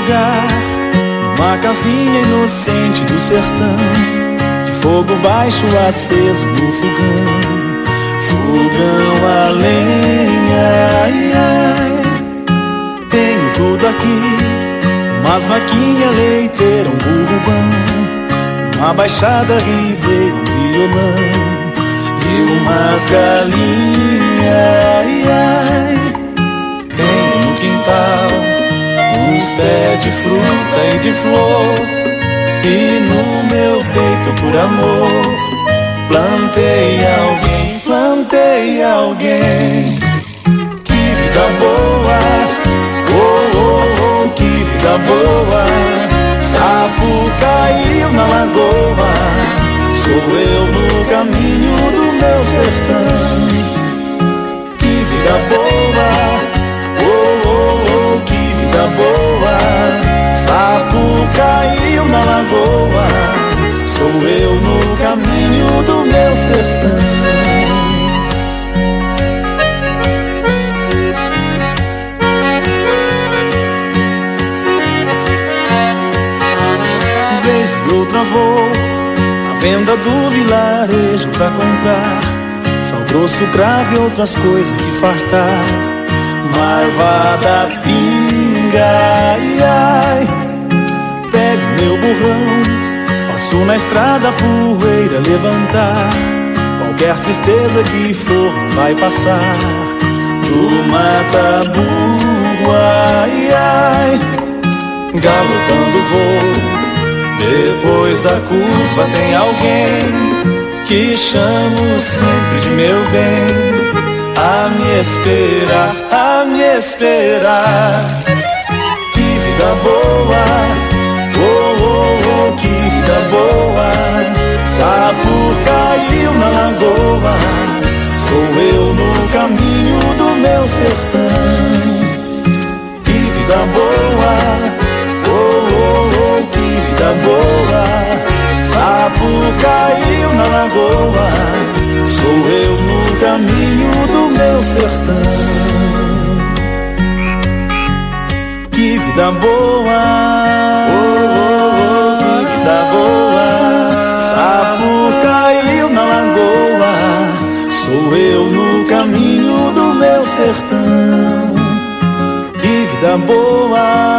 lugar, numa casinha inocente do sertão, de fogo baixo aceso no fogão, fogão a lenha, ai, ai. Tenho tudo aqui, umas vaquinha leiteira, um burro bom, uma baixada ribeira, um violão e umas galinhas, ai, ai. Tenho no quintal uns pés de fruta e de flor, e no meu peito por amor plantei alguém. Que vida boa, oh, oh, oh, que vida boa. Sapo caiu na lagoa, sou eu no caminho do meu sertão. Que vida boa, oh, oh, oh, que vida boa. Sapo caiu na lagoa, sou eu no caminho do meu sertão. Vez e outra vou à venda do vilarejo pra comprar sal grosso, cravo e outras coisas que fartar. Marvada, pinga, ai, ai. Pego meu burrão, faço na estrada a poeira levantar. Qualquer tristeza que for vai passar. Do mata-burro, ai, ai. Galopando vou, depois da curva tem alguém que chamo sempre de meu bem, a me esperar, a me esperar. Que vida boa, oh, oh, oh, que vida boa. Sapo caiu na lagoa, sou eu no caminho do meu sertão. Que vida boa, oh, oh, oh, que vida boa. Sapo caiu na lagoa, sou eu no caminho do meu sertão. Que vida boa, oh, oh, oh, que vida boa. Sapo caiu na lagoa, sou eu no caminho do meu sertão. Que vida boa,